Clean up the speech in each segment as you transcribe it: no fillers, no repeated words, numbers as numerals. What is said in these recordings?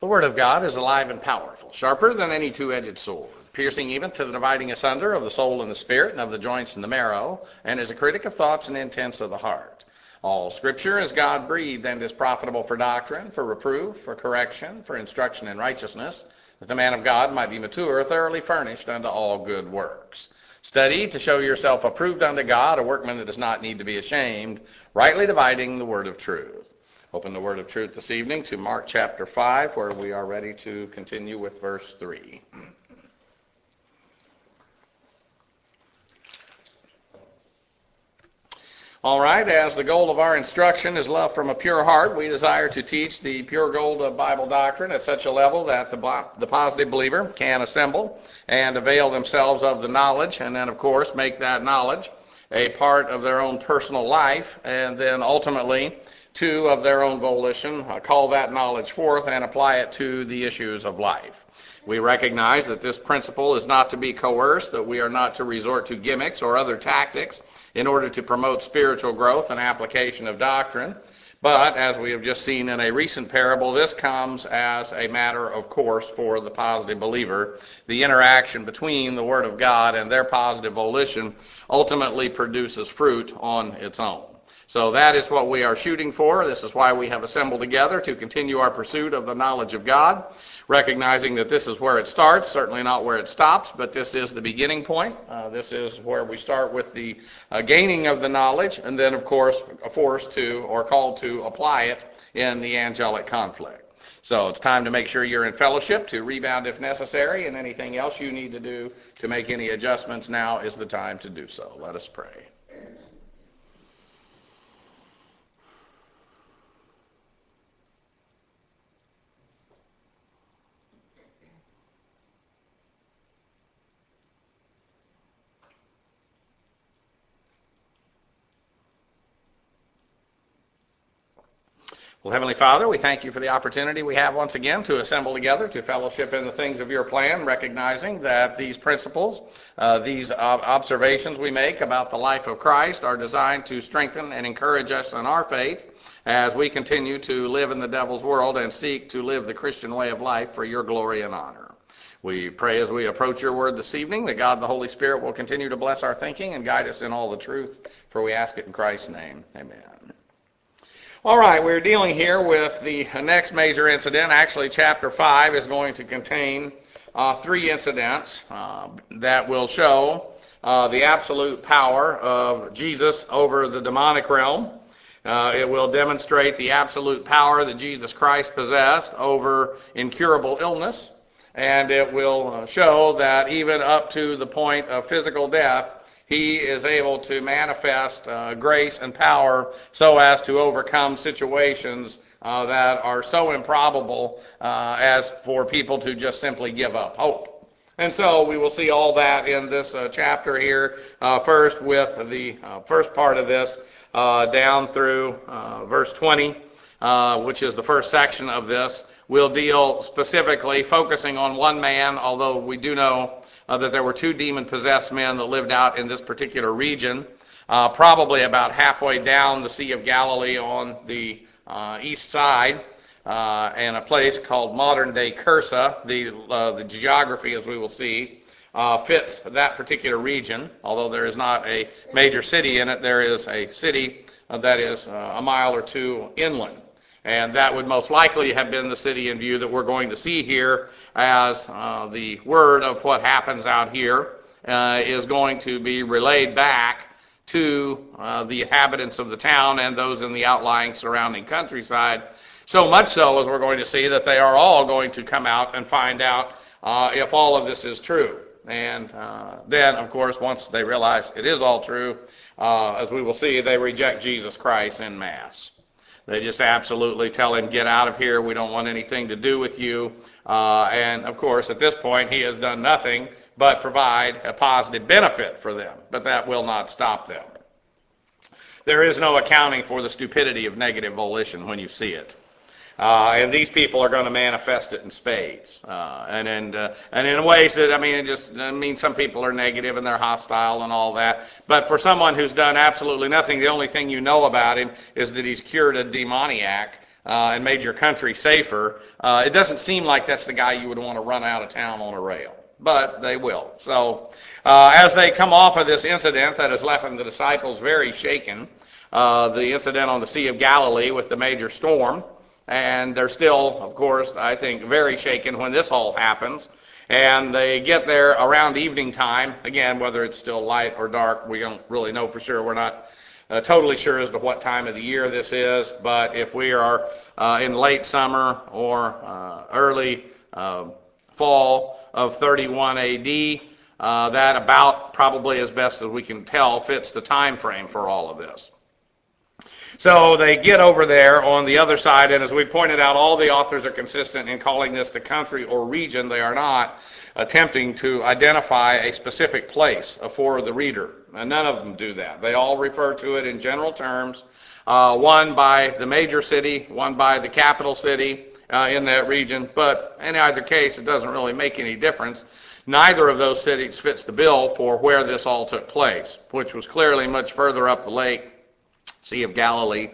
The Word of God is alive and powerful, sharper than any two-edged sword, piercing even to the dividing asunder of the soul and the spirit and of the joints and the marrow, and is a critic of thoughts and intents of the heart. All Scripture is God-breathed and is profitable for doctrine, for reproof, for correction, for instruction in righteousness, that the man of God might be mature, thoroughly furnished unto all good works. Study to show yourself approved unto God, a workman that does not need to be ashamed, rightly dividing the word of truth. Open the word of truth this evening to Mark chapter 5, where we are ready to continue with verse 3. All right, as the goal of our instruction is love from a pure heart, we desire to teach the pure gold of Bible doctrine at such a level that the positive believer can assemble and avail themselves of the knowledge, and then, of course, make that knowledge a part of their own personal life, and then ultimately, two, of their own volition, call that knowledge forth and apply it to the issues of life. We recognize that this principle is not to be coerced, that we are not to resort to gimmicks or other tactics in order to promote spiritual growth and application of doctrine. But, as we have just seen in a recent parable, this comes as a matter of course for the positive believer. The interaction between the Word of God and their positive volition ultimately produces fruit on its own. So that is what we are shooting for. This is why we have assembled together to continue our pursuit of the knowledge of God, recognizing that this is where it starts, certainly not where it stops, but this is the beginning point. This is where we start with the gaining of the knowledge, and then, of course, forced to or called to apply it in the angelic conflict. So it's time to make sure you're in fellowship, to rebound if necessary, and anything else you need to do to make any adjustments, now is the time to do so. Let us pray. Well, Heavenly Father, we thank you for the opportunity we have once again to assemble together, to fellowship in the things of your plan, recognizing that these principles, these observations we make about the life of Christ are designed to strengthen and encourage us in our faith as we continue to live in the devil's world and seek to live the Christian way of life for your glory and honor. We pray as we approach your word this evening that God the Holy Spirit will continue to bless our thinking and guide us in all the truth, for we ask it in Christ's name. Amen. All right, we're dealing here with the next major incident. Actually, chapter 5 is going to contain three incidents that will show the absolute power of Jesus over the demonic realm. It will demonstrate the absolute power that Jesus Christ possessed over incurable illness. And it will show that even up to the point of physical death, he is able to manifest grace and power so as to overcome situations that are so improbable as for people to just simply give up hope. And so we will see all that in this chapter here, first with the first part of this down through verse 20, which is the first section of this. We'll deal specifically focusing on one man, although we do know that there were two demon-possessed men that lived out in this particular region, probably about halfway down the Sea of Galilee on the east side, and a place called modern-day Cursa. The geography, as we will see, fits that particular region. Although there is not a major city in it, there is a city that is a mile or two inland. And that would most likely have been the city in view that we're going to see here, as the word of what happens out here is going to be relayed back to the inhabitants of the town and those in the outlying surrounding countryside. So much so, as we're going to see, that they are all going to come out and find out if all of this is true. And then, of course, once they realize it is all true, as we will see, they reject Jesus Christ en masse. They just absolutely tell him, get out of here, we don't want anything to do with you. And, of course, at this point, he has done nothing but provide a positive benefit for them. But that will not stop them. There is no accounting for the stupidity of negative volition when you see it. And these people are going to manifest it in spades. And in ways that, I mean, some people are negative and they're hostile and all that. But for someone who's done absolutely nothing, the only thing you know about him is that he's cured a demoniac. and made your country safer, it doesn't seem like that's the guy you would want to run out of town on a rail. But they will. So as they come off of this incident that has left the disciples very shaken, the incident on the Sea of Galilee with the major storm, and they're still, of course, I think, very shaken when this all happens. And they get there around evening time. Again, whether it's still light or dark, we don't really know for sure. We're not totally sure as to what time of the year this is, but if we are in late summer or early fall of 31 AD, that about probably as best as we can tell fits the time frame for all of this. So they get over there on the other side, and as we pointed out, all the authors are consistent in calling this the country or region. They are not attempting to identify a specific place for the reader. And none of them do that. They all refer to it in general terms, one by the major city, one by the capital city in that region. But in either case, it doesn't really make any difference. Neither of those cities fits the bill for where this all took place, which was clearly much further up the lake, Sea of Galilee,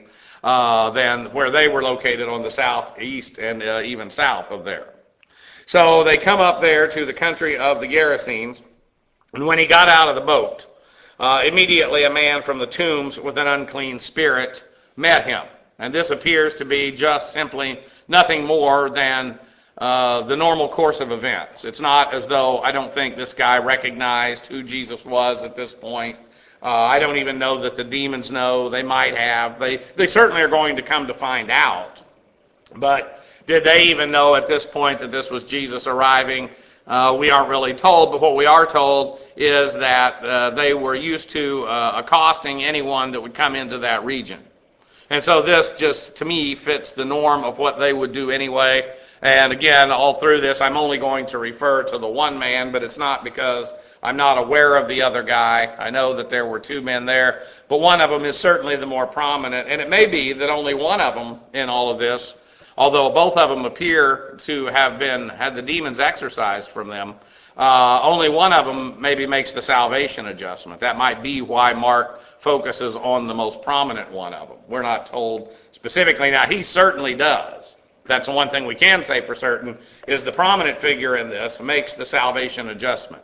than where they were located on the southeast and even south of there. So they come up there to the country of the Gerasenes, and when he got out of the boat, immediately a man from the tombs with an unclean spirit met him. And this appears to be just simply nothing more than the normal course of events. It's not as though I don't think this guy recognized who Jesus was at this point. I don't even know that the demons know. They might have. They certainly are going to come to find out. But did they even know at this point that this was Jesus arriving? We aren't really told, but what we are told is that they were used to accosting anyone that would come into that region. And so this just, to me, fits the norm of what they would do anyway. And again, all through this, I'm only going to refer to the one man, but it's not because I'm not aware of the other guy. I know that there were two men there, but one of them is certainly the more prominent. And it may be that only one of them in all of this, although both of them appear to have had the demons exorcised from them, only one of them maybe makes the salvation adjustment. That might be why Mark focuses on the most prominent one of them. We're not told specifically. Now, he certainly does. That's the one thing we can say for certain, is the prominent figure in this makes the salvation adjustment.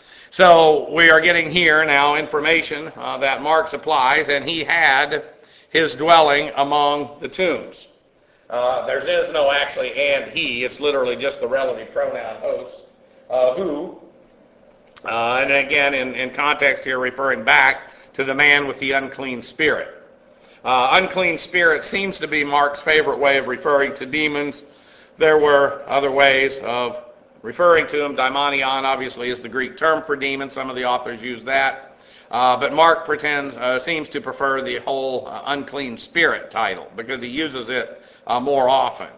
So we are getting here now information that Mark supplies, and he had his dwelling among the tombs. There is no actually and he. It's literally just the relative pronoun host, who, and again in context here referring back to the man with the unclean spirit. Unclean spirit seems to be Mark's favorite way of referring to demons. There were other ways of referring to them. Daimonion obviously is the Greek term for demon. Some of the authors use that. But Mark seems to prefer the whole unclean spirit title because he uses it more often.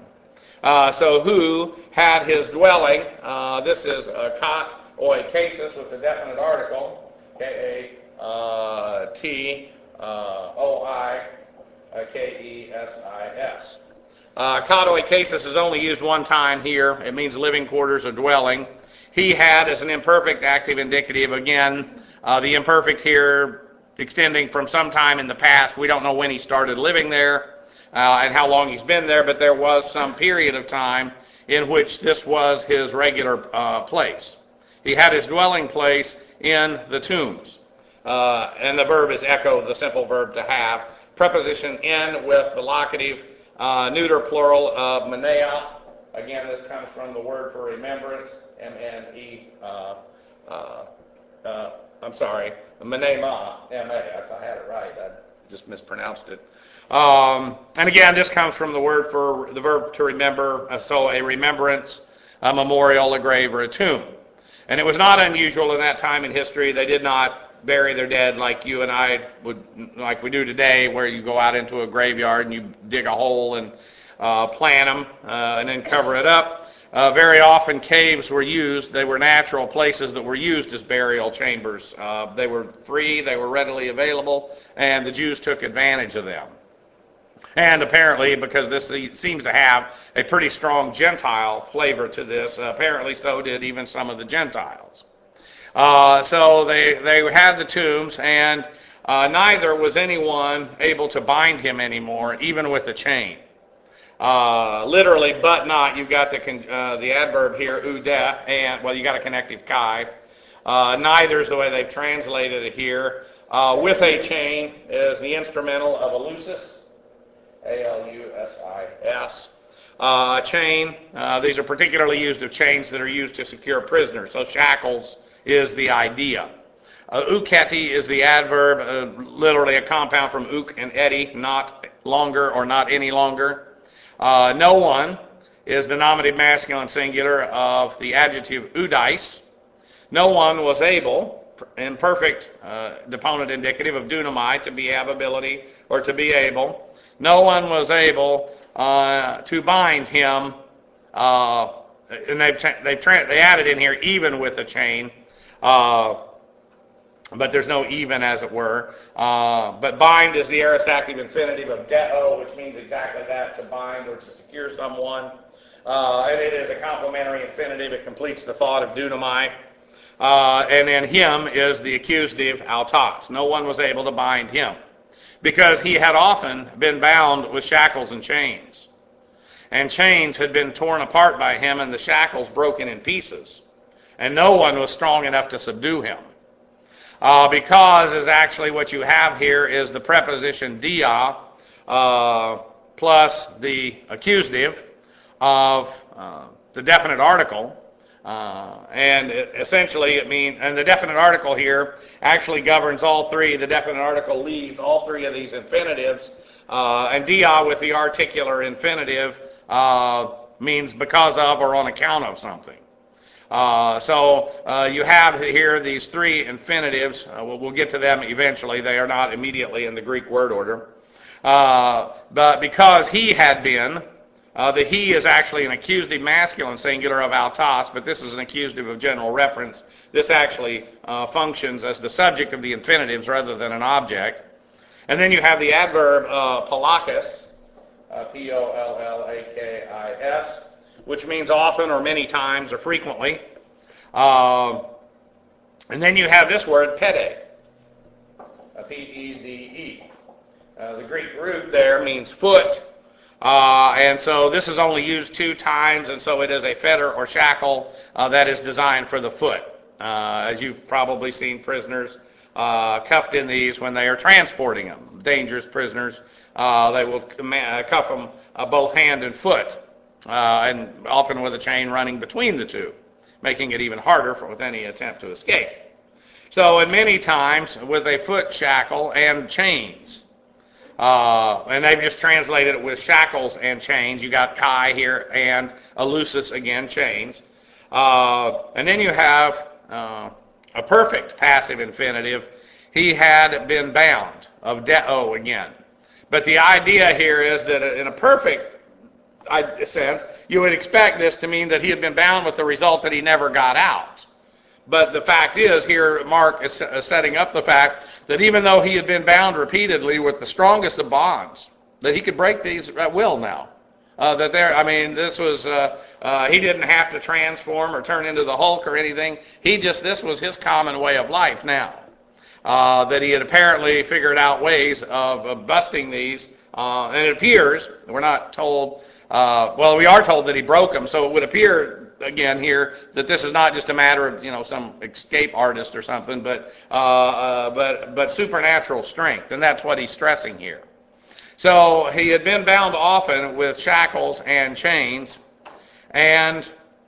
So who had his dwelling? This is kat oikasis with the definite article, K-A-T-O-I-K-E-S-I-S. Kat oikasis is only used one time here. It means living quarters or dwelling. He had as an imperfect active indicative. Again, the imperfect here extending from some time in the past. We don't know when he started living there and how long he's been there, but there was some period of time in which this was his regular place. He had his dwelling place in the tombs. And the verb is echo, the simple verb to have. Preposition in with the locative neuter plural of menea. Again, this comes from the word for remembrance, M-N-E, menema, M-A. I had it right. I just mispronounced it. And again, this comes from the word for the verb to remember, so a remembrance, a memorial, a grave, or a tomb. And it was not unusual in that time in history. They did not bury their dead like you and I would, like we do today, where you go out into a graveyard and you dig a hole and plant them and then cover it up. Very often caves were used. They were natural places that were used as burial chambers. They were free, they were readily available, and the Jews took advantage of them. And apparently, because this seems to have a pretty strong Gentile flavor to this, apparently so did even some of the Gentiles. So they had the tombs, and neither was anyone able to bind him anymore, even with a chain. Literally, but not. You've got the adverb here, ude, and, well, you got a connective chi. Neither is the way they've translated it here. With a chain is the instrumental of alusis, A-L-U-S-I-S. Chain, these are particularly used of chains that are used to secure prisoners. So shackles is the idea. Uketi is the adverb, literally a compound from uk and eti, not longer or not any longer. No one is the nominative masculine singular of the adjective udais. No one was able, imperfect deponent indicative of dunamai, to be have ability or to be able. No one was able to bind him, and they added in here even with a chain, but there's no even, as it were. But bind is the aorist active infinitive of deo, which means exactly that, to bind or to secure someone. And it is a complementary infinitive. It completes the thought of dunamai. And then him is the accusative autos. No one was able to bind him, because he had often been bound with shackles and chains. And chains had been torn apart by him and the shackles broken in pieces. And no one was strong enough to subdue him. Because is actually what you have here is the preposition dia plus the accusative of the definite article. And essentially it means, and the definite article here actually governs all three. The definite article leads all three of these infinitives. And dia with the articular infinitive means because of or on account of something. So you have here these three infinitives. We'll get to them eventually. They are not immediately in the Greek word order. But because he had been, the he is actually an accusative masculine singular of autos, but this is an accusative of general reference. This actually functions as the subject of the infinitives rather than an object. And then you have the adverb polakis, P-O-L-L-A-K-I-S, which means often or many times or frequently. And then you have this word, pede, P-E-D-E. The Greek root there means foot. And so this is only used 2 times, and so it is a fetter or shackle that is designed for the foot. As you've probably seen prisoners cuffed in these when they are transporting them. Dangerous prisoners, they will cuff them both hand and foot, and often with a chain running between the two, making it even harder with any attempt to escape. So, and many times with a foot shackle and chains. And they've just translated it with shackles and chains. You got chi here and elusus again, chains. And then you have a perfect passive infinitive. He had been bound, of deo again. But the idea here is that in a perfect sense, you would expect this to mean that he had been bound with the result that he never got out. But the fact is, here Mark is setting up the fact that even though he had been bound repeatedly with the strongest of bonds, that he could break these at will now. This was, he didn't have to transform or turn into the Hulk or anything. This was his common way of life now. That he had apparently figured out ways of busting these. And it appears, we're not told, we are told that he broke them, so it would appear again here that this is not just a matter of some escape artist or something, but supernatural strength, and that's what he's stressing here. So he had been bound often with shackles and chains, and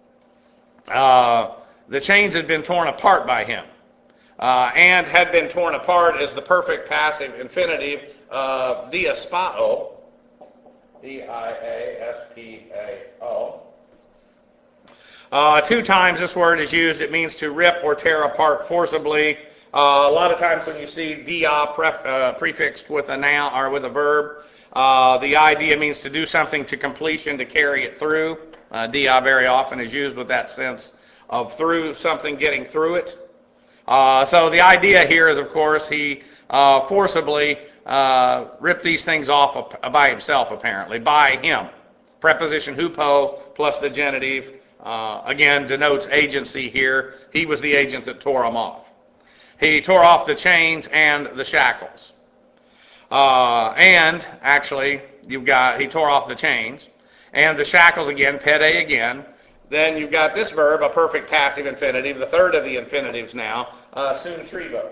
the chains had been torn apart by him, and had been torn apart is the perfect passive infinitive of diaspao, D-I-A-S-P-A-O. 2 times this word is used. It means to rip or tear apart forcibly. A lot of times when you see dia prefixed with a noun or with a verb, the idea means to do something to completion, to carry it through. Dia very often is used with that sense of through something, getting through it. So the idea here is, of course, he forcibly ripped these things off by himself, apparently, by him. Preposition hupo plus the genitive, again, denotes agency here. He was the agent that tore them off. He tore off the chains and the shackles. And actually, he tore off the chains. And the shackles again, pede again. Then you've got this verb, a perfect passive infinitive, the third of the infinitives now, suntribo.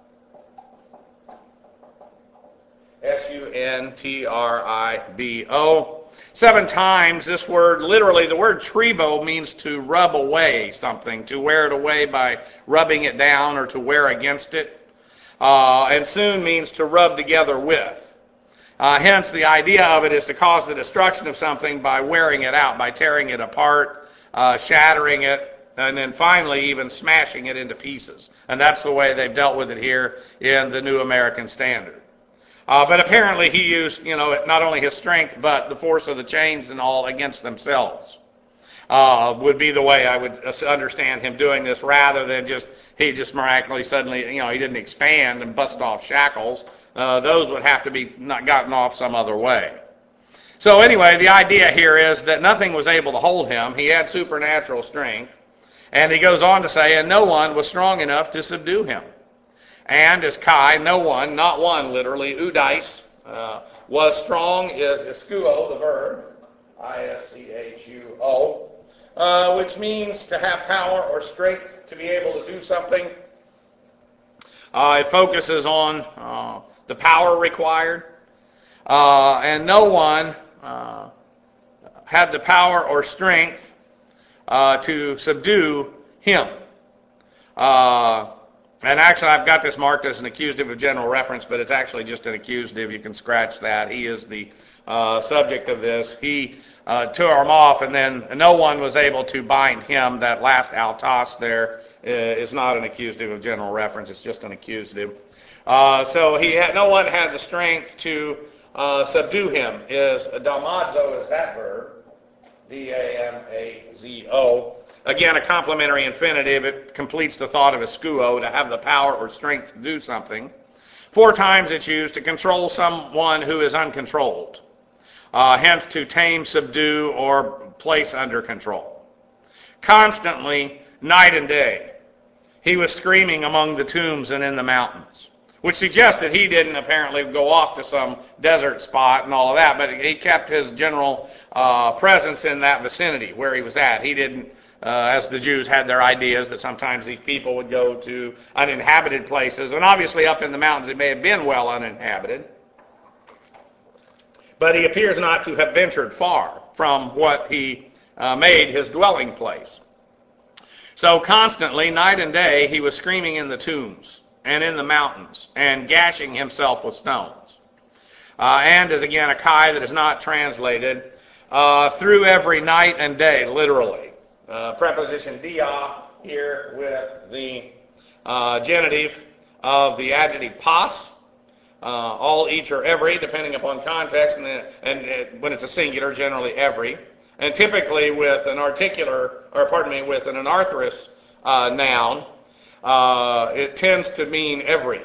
S-U-N-T-R-I-B-O. 7 times this word, literally the word tribo means to rub away something, to wear it away by rubbing it down or to wear against it. And soon means to rub together with. Hence, the idea of it is to cause the destruction of something by wearing it out, by tearing it apart, shattering it, and then finally even smashing it into pieces. And that's the way they've dealt with it here in the New American Standard. But apparently he used, not only his strength, but the force of the chains and all against themselves. Would be the way I would understand him doing this, rather than he just miraculously suddenly, he didn't expand and bust off shackles. Those would have to be not gotten off some other way. So anyway, the idea here is that nothing was able to hold him. He had supernatural strength. And he goes on to say, and no one was strong enough to subdue him. And as Kai, no one, not one literally, udais, was strong, is iskuo, the verb, I-S-C-H-U-O, which means to have power or strength to be able to do something. It focuses on the power required. And no one had the power or strength to subdue him. And actually, I've got this marked as an accusative of general reference, but it's actually just an accusative. You can scratch that. He is the subject of this. He tore him off, and then no one was able to bind him. That last altos there is not an accusative of general reference. It's just an accusative. So no one had the strength to subdue him. Damazo is that verb. D-A-M-A-Z-O. Again, a complementary infinitive. It completes the thought of iskuo, to have the power or strength to do something. 4 times it's used to control someone who is uncontrolled. Hence, to tame, subdue, or place under control. Constantly, night and day, he was screaming among the tombs and in the mountains, which suggests that he didn't apparently go off to some desert spot and all of that, but he kept his general presence in that vicinity where he was at. He didn't, as the Jews had their ideas that sometimes these people would go to uninhabited places, and obviously up in the mountains it may have been well uninhabited, but he appears not to have ventured far from what he made his dwelling place. So constantly, night and day, he was screaming in the tombs and in the mountains, and gashing himself with stones. And is again a kai that is not translated, through every night and day, literally. Preposition dia here with the genitive of the adjective pas, all, each, or every, depending upon context, and when it's a singular, generally every. And typically with an with an anarthrous noun, it tends to mean every.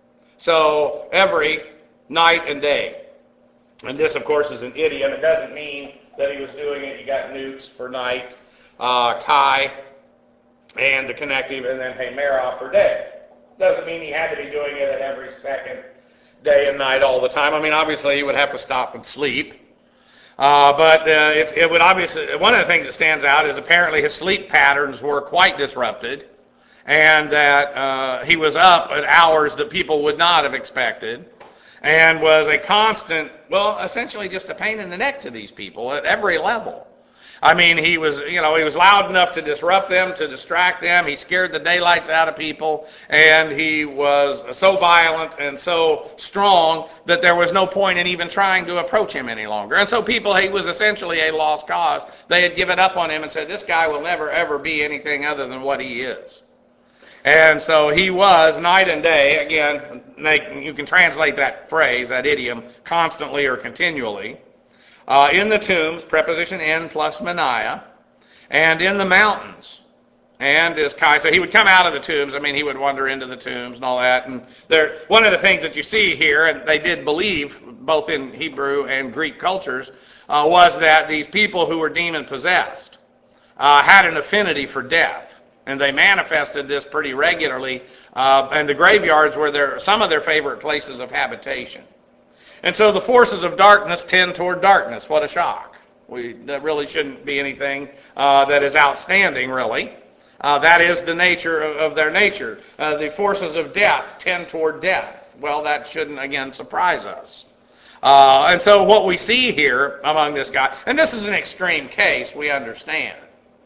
So every night and day. And this, of course, is an idiom. It doesn't mean that he was doing it. You got nukes for night, kai, and the connective, and then hemera for day. Doesn't mean he had to be doing it at every second, day and night, all the time. I mean, obviously, he would have to stop and sleep. But it would obviously, one of the things that stands out is apparently his sleep patterns were quite disrupted, and that he was up at hours that people would not have expected, and was a constant, essentially just a pain in the neck to these people at every level. I mean, he was loud enough to disrupt them, to distract them. He scared the daylights out of people, and he was so violent and so strong that there was no point in even trying to approach him any longer. And so he was essentially a lost cause. They had given up on him and said, this guy will never, ever be anything other than what he is. And so he was night and day, again, you can translate that phrase, that idiom, constantly or continually, in the tombs, preposition in plus mania, and in the mountains, and is kai. So he would come out of the tombs. I mean, he would wander into the tombs and all that. And one of the things that you see here, and they did believe, both in Hebrew and Greek cultures, was that these people who were demon-possessed had an affinity for death. And they manifested this pretty regularly, and the graveyards were some of their favorite places of habitation. And so the forces of darkness tend toward darkness. What a shock. That really shouldn't be anything that is outstanding, really. That is the nature of their nature. The forces of death tend toward death. Well, that shouldn't, again, surprise us. And so what we see here among this guy, and this is an extreme case, we understand.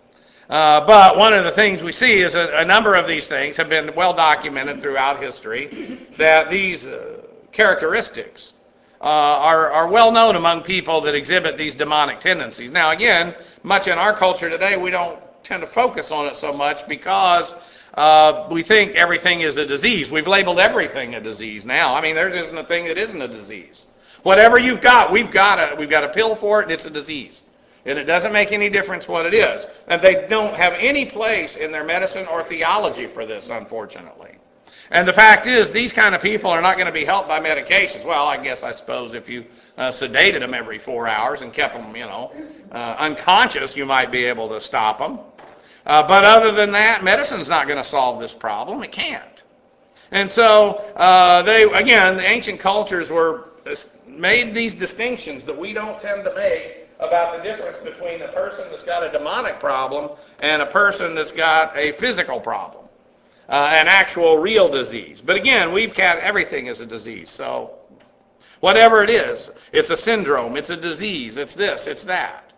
But one of the things we see is a number of these things have been well documented throughout history, that these characteristics are well known among people that exhibit these demonic tendencies. Now, again, much in our culture today, we don't tend to focus on it so much because we think everything is a disease. We've labeled everything a disease now. I mean, there isn't a thing that isn't a disease. Whatever you've got, we've got a pill for it, and it's a disease. And it doesn't make any difference what it is. And they don't have any place in their medicine or theology for this, unfortunately. And the fact is, these kind of people are not going to be helped by medications. Well, I suppose if you sedated them every 4 hours and kept them, unconscious, you might be able to stop them. But other than that, medicine's not going to solve this problem. It can't. And so, the ancient cultures made these distinctions that we don't tend to make about the difference between a person that's got a demonic problem and a person that's got a physical problem, an actual real disease. But again, everything is a disease. So whatever it is, it's a syndrome, it's a disease, it's this, it's that.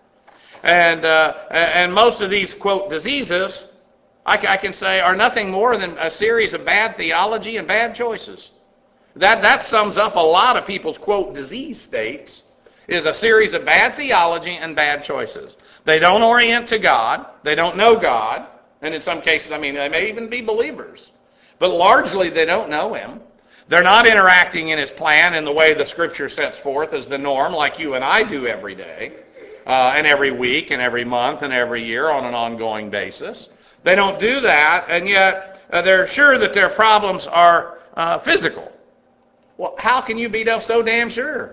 And most of these, quote, diseases, I can say, are nothing more than a series of bad theology and bad choices. That sums up a lot of people's, quote, disease states, is a series of bad theology and bad choices. They don't orient to God. They don't know God. And in some cases, they may even be believers. But largely, they don't know Him. They're not interacting in His plan in the way the Scripture sets forth as the norm, like you and I do every day, and every week, and every month, and every year on an ongoing basis. They don't do that, and yet they're sure that their problems are physical. Well, how can you be so damn sure?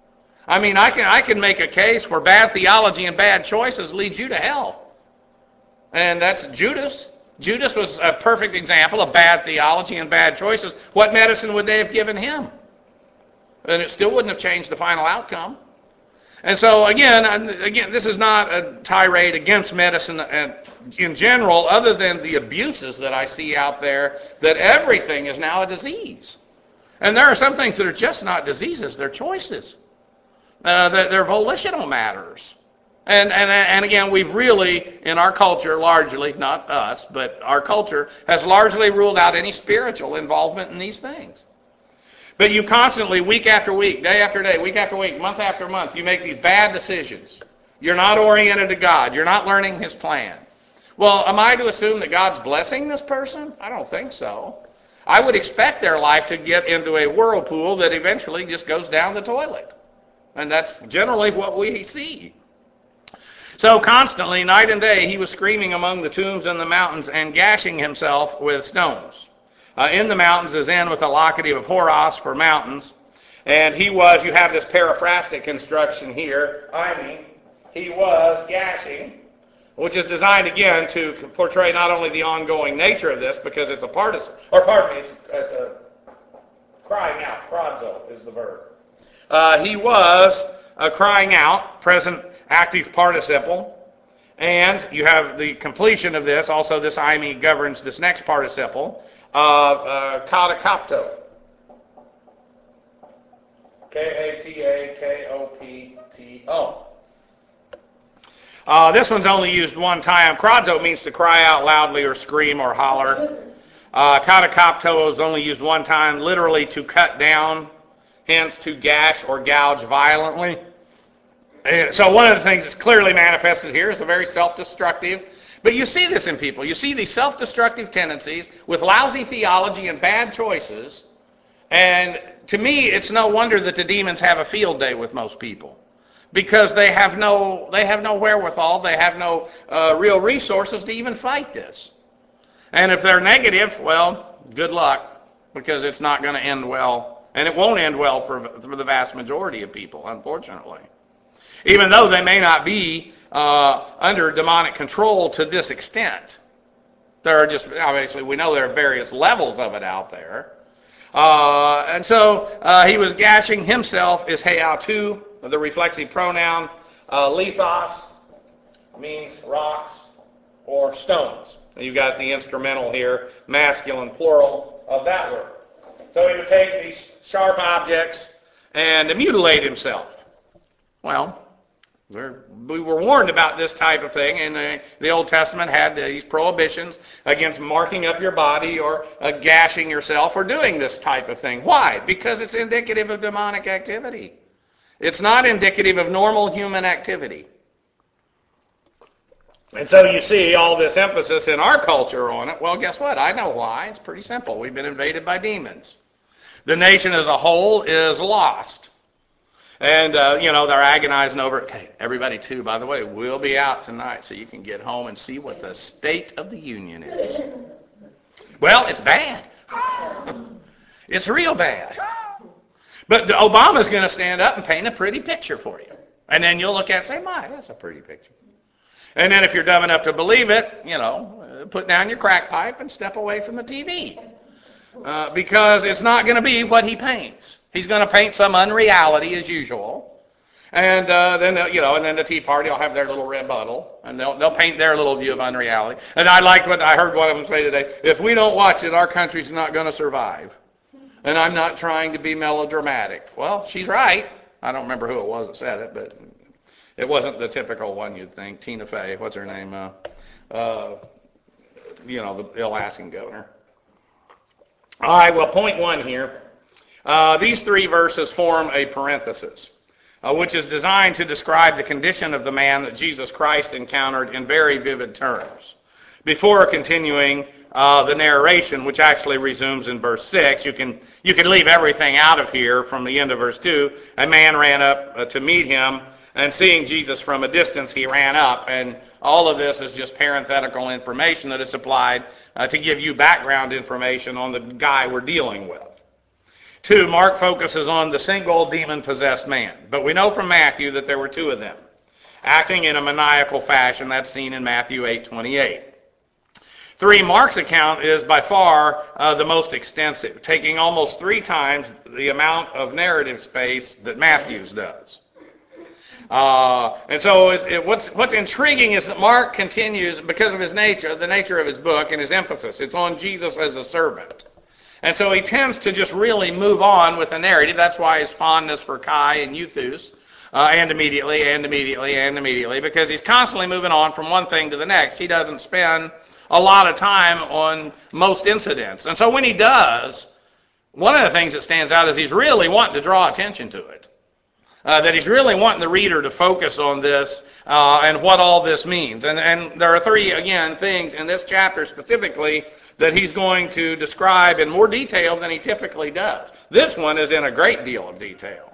I can make a case where bad theology and bad choices lead you to hell. And that's Judas. Judas was a perfect example of bad theology and bad choices. What medicine would they have given him? And it still wouldn't have changed the final outcome. And so, again, this is not a tirade against medicine in general, other than the abuses that I see out there, that everything is now a disease. And there are some things that are just not diseases, they're choices. They're volitional matters. And again, we've really, in our culture, largely, not us, but our culture, has largely ruled out any spiritual involvement in these things. But you constantly, week after week, day after day, week after week, month after month, you make these bad decisions. You're not oriented to God. You're not learning His plan. Well, am I to assume that God's blessing this person? I don't think so. I would expect their life to get into a whirlpool that eventually just goes down the toilet. And that's generally what we see. So constantly, night and day, he was screaming among the tombs in the mountains and gashing himself with stones. In the mountains is in with a locative of horos for mountains. And you have this periphrastic construction here. He was gashing, which is designed, again, to portray not only the ongoing nature of this, because it's a participle, it's a crying out. Kradzo is the verb. He was crying out, present active participle, and you have the completion of this. Also, this ime governs this next participle of katakapto. Katakopto. This one's only used one time. Kradzo means to cry out loudly or scream or holler. Katakapto is only used one time, literally to cut down, hence to gash or gouge violently. So one of the things that's clearly manifested here is a very self-destructive, but you see this in people. You see these self-destructive tendencies with lousy theology and bad choices, and to me it's no wonder that the demons have a field day with most people, because they have no wherewithal, they have no real resources to even fight this. And if they're negative, well, good luck, because it's not going to end well, and it won't end well for the vast majority of people, unfortunately. Even though they may not be under demonic control to this extent. There are just, obviously, we know there are various levels of it out there. And so he was gashing himself, is heiautu, the reflexive pronoun. Lithos means rocks or stones. And you've got the instrumental here, masculine plural of that word. So he would take these sharp objects and mutilate himself. Well, we were warned about this type of thing, and the Old Testament had these prohibitions against marking up your body or gashing yourself or doing this type of thing. Why? Because it's indicative of demonic activity. It's not indicative of normal human activity. And so you see all this emphasis in our culture on it. Well, guess what? I know why. It's pretty simple. We've been invaded by demons. The nation as a whole is lost. And, they're agonizing over it. Okay, everybody, too, by the way, we'll be out tonight so you can get home and see what the State of the Union is. Well, it's bad. It's real bad. But Obama's going to stand up and paint a pretty picture for you. And then you'll look at it and say, my, that's a pretty picture. And then if you're dumb enough to believe it, put down your crack pipe and step away from the TV. Because it's not going to be what he paints. He's going to paint some unreality as usual. And then the Tea Party will have their little rebuttal, and they'll paint their little view of unreality. And I liked what I heard one of them say today: if we don't watch it, our country's not going to survive. And I'm not trying to be melodramatic. Well, she's right. I don't remember who it was that said it, but it wasn't the typical one you'd think. Tina Fey, what's her name? The Alaskan governor. All right, well, point one here. These three verses form a parenthesis, which is designed to describe the condition of the man that Jesus Christ encountered in very vivid terms. Before continuing the narration, which actually resumes in verse 6, you can leave everything out of here from the end of verse 2. A man ran up to meet him, and seeing Jesus from a distance, he ran up. And all of this is just parenthetical information that is supplied to give you background information on the guy we're dealing with. 2, Mark focuses on the single demon-possessed man. But we know from Matthew that there were two of them, acting in a maniacal fashion. That's seen in Matthew 8:28. 3, Mark's account is by far the most extensive, taking almost 3 times the amount of narrative space that Matthew's does. And so what's intriguing is that Mark continues, because of his nature, the nature of his book and his emphasis. It's on Jesus as a servant. And so he tends to just really move on with the narrative. That's why his fondness for Kai and Euthus, and immediately, because he's constantly moving on from one thing to the next. He doesn't spend a lot of time on most incidents. And so when he does, one of the things that stands out is he's really wanting to draw attention to it. That he's really wanting the reader to focus on this and what all this means. And there are 3, again, things in this chapter specifically that he's going to describe in more detail than he typically does. This one is in a great deal of detail.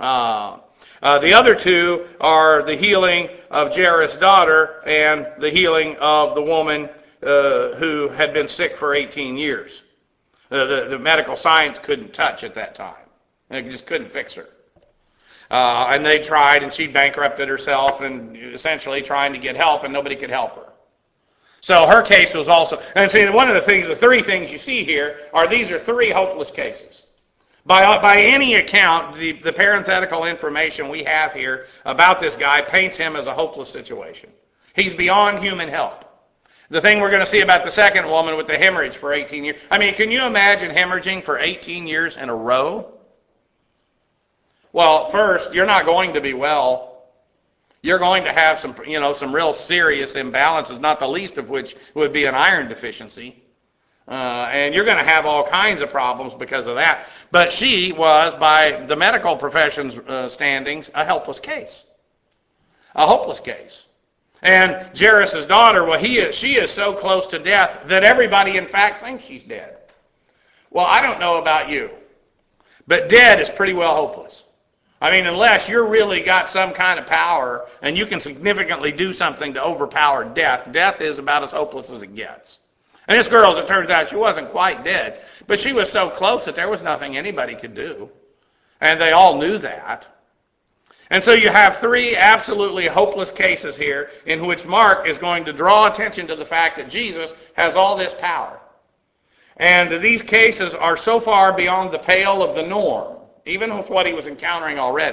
The other 2 are the healing of Jairus' daughter and the healing of the woman who had been sick for 18 years. The medical science couldn't touch at that time. It just couldn't fix her. And they tried, and she bankrupted herself and essentially trying to get help, and nobody could help her. So her case was also, and see, one of the 3 things you see here these are 3 hopeless cases. By any account, the parenthetical information we have here about this guy paints him as a hopeless situation. He's beyond human help. The thing we're going to see about the second woman with the hemorrhage for 18 years. I mean, can you imagine hemorrhaging for 18 years in a row? Well, first, you're not going to be well. You're going to have some real serious imbalances, not the least of which would be an iron deficiency. And you're going to have all kinds of problems because of that. But she was, by the medical profession's standings, a helpless case. A hopeless case. And Jairus' daughter, she is so close to death that everybody, in fact, thinks she's dead. Well, I don't know about you, but dead is pretty well hopeless. I mean, unless you're really got some kind of power and you can significantly do something to overpower death, death is about as hopeless as it gets. And this girl, as it turns out, she wasn't quite dead, but she was so close that there was nothing anybody could do. And they all knew that. And so you have 3 absolutely hopeless cases here in which Mark is going to draw attention to the fact that Jesus has all this power. And these cases are so far beyond the pale of the norm, even with what he was encountering already,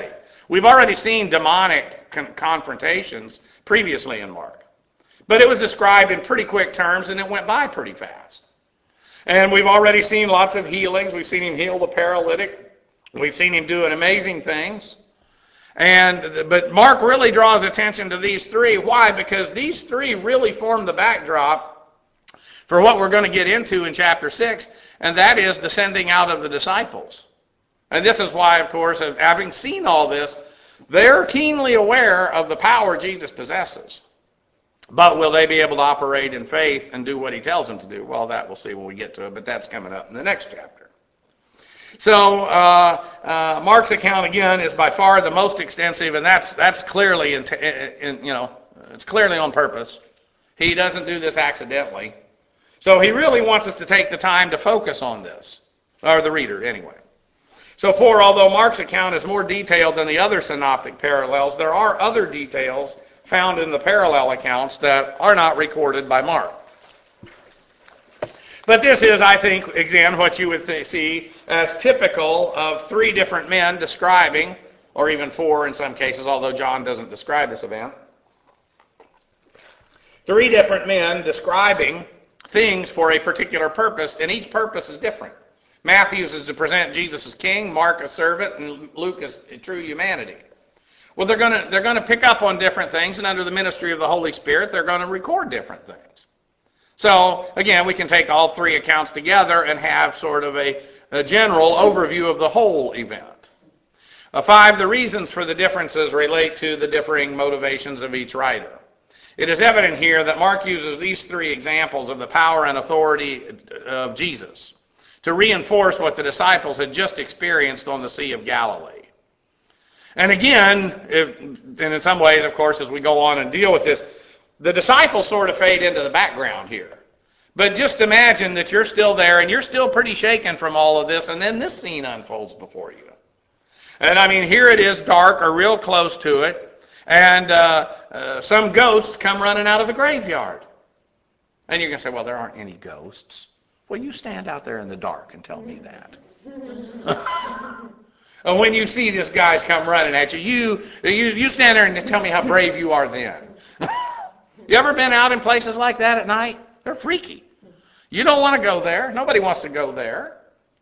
We've already seen demonic confrontations previously in Mark. But it was described in pretty quick terms, and it went by pretty fast. And we've already seen lots of healings. We've seen him heal the paralytic. We've seen him doing amazing things. But Mark really draws attention to these three. Why? Because these three really form the backdrop for what we're going to get into in chapter 6, and that is the sending out of the disciples. And this is why, of course, having seen all this, they're keenly aware of the power Jesus possesses. But will they be able to operate in faith and do what he tells them to do? Well, that we'll see when we get to it, but that's coming up in the next chapter. So Mark's account, again, is by far the most extensive, and that's clearly, it's clearly on purpose. He doesn't do this accidentally. So he really wants us to take the time to focus on this, or the reader, anyway. So although Mark's account is more detailed than the other synoptic parallels, there are other details found in the parallel accounts that are not recorded by Mark. But this is, I think, again, what you would see as typical of three different men describing, or even four in some cases, although John doesn't describe this event. Three different men describing things for a particular purpose, and each purpose is different. Matthew's is to present Jesus as king, Mark as servant, and Luke as true humanity. Well, they're going to pick up on different things, and under the ministry of the Holy Spirit, they're going to record different things. So, again, we can take all three accounts together and have sort of a general overview of the whole event. 5, the reasons for the differences relate to the differing motivations of each writer. It is evident here that Mark uses these three examples of the power and authority of Jesus to reinforce what the disciples had just experienced on the Sea of Galilee. And again, and in some ways, of course, as we go on and deal with this, the disciples sort of fade into the background here. But just imagine that you're still there and you're still pretty shaken from all of this, and then this scene unfolds before you. And I mean, here it is, dark or real close to it, and some ghosts come running out of the graveyard. And you're going to say, well, there aren't any ghosts. Well, you stand out there in the dark and tell me that. And when you see these guys come running at you, you stand there and just tell me how brave you are then. You ever been out in places like that at night? They're freaky. You don't want to go there. Nobody wants to go there.